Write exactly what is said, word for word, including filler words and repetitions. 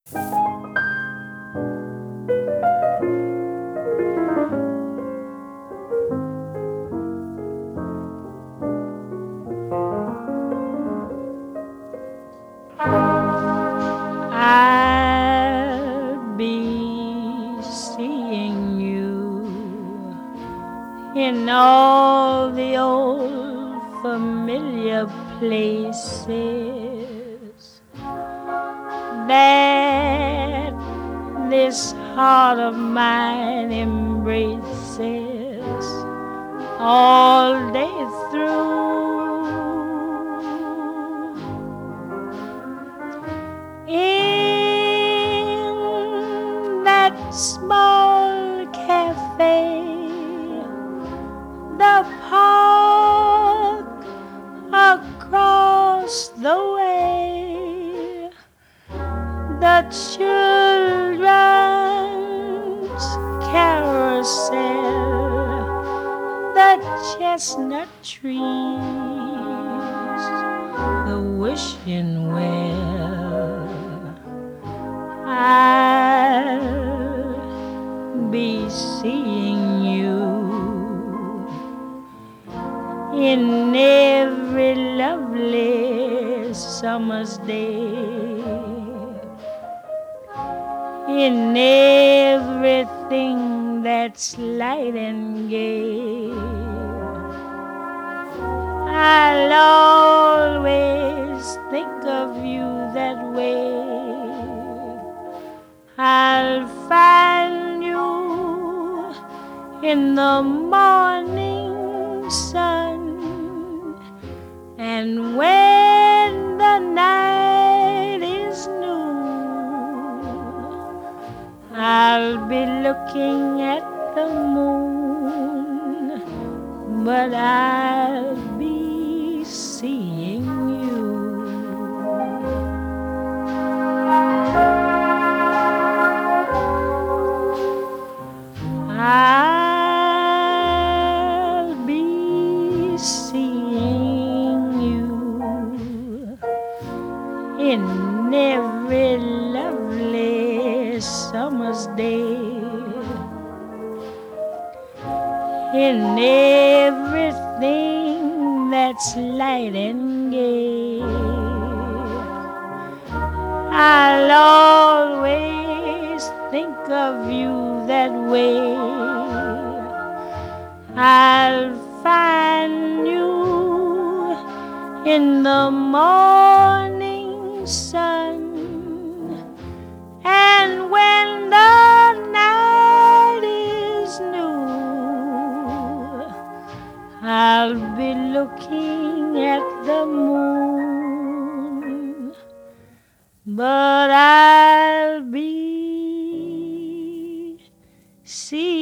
I'll be seeing you in all the old familiar places that this heart of mine embraces all day through. In that small cafe, the park across the way, the children's carousel, the chestnut trees, the wishing well. I'll be seeing you in every lovely summer's day, in everything that's light and gay. I'll always think of you that way. I'll find you in the morning sun, and when the night is new, I'll be looking at the moon, but I'll be seeing you. I'll be seeing you in every lovely summer's day, in everything that's light and gay. I'll always think of you that way. I'll find you in the morning sun, and when the night is new, I'll be looking at the moon, but I'll be seeing